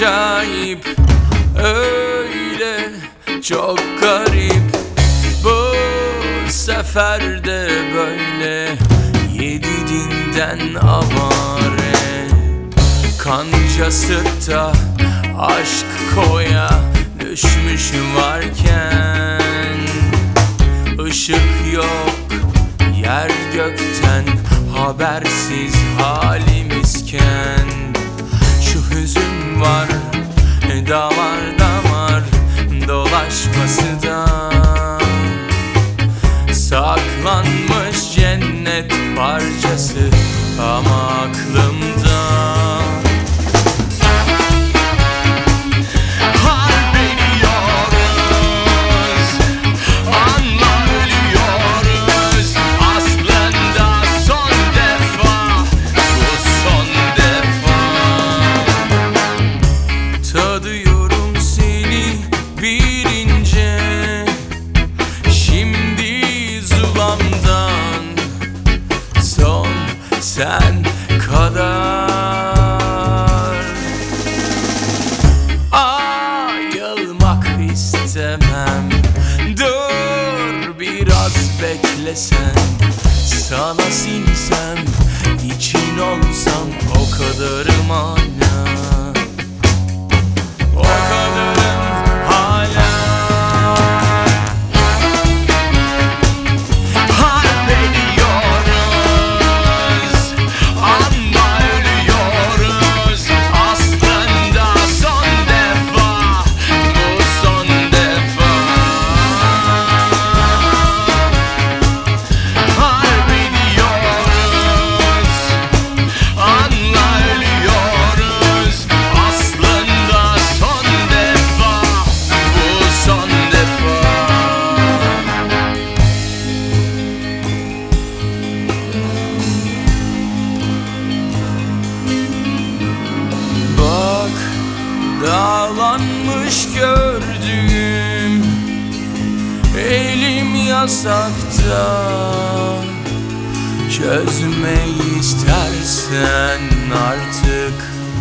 acayip, öyle çok garip. Bu sefer de böyle yedi dinden avare. Kanca sırtta aşk koya düşmüş varken, ışık yok yer gökten habersiz halimizken, şu hüzün var damar damar dolaşması da, saklanmış cennet parçası ama aklımda. Tadıyorum seni bir ince, şimdi zulamdan son sen kadar. Ayılmak istemem, dur biraz beklesen. Sana sinsem, için olsam o kadarım hala. O kadarım hala. Harp ediyoruz ama ölüyoruz. Aslında son defa, bu son defa. Harp ediyoruz, anla ölüyoruz. Aslında son defa, bu son defa. Bak, dağlanmış gördüğüm, elim yasakta. Çözmeyi istersen artık,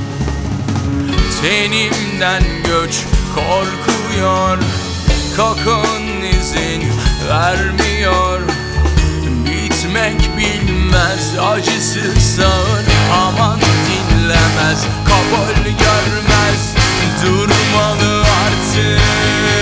tenimden göç korkuyor. Kokun izin vermiyor. Bitmek bilmez, acısı sağır. Aman dinlemez, kabul görmez. Durmalı artık.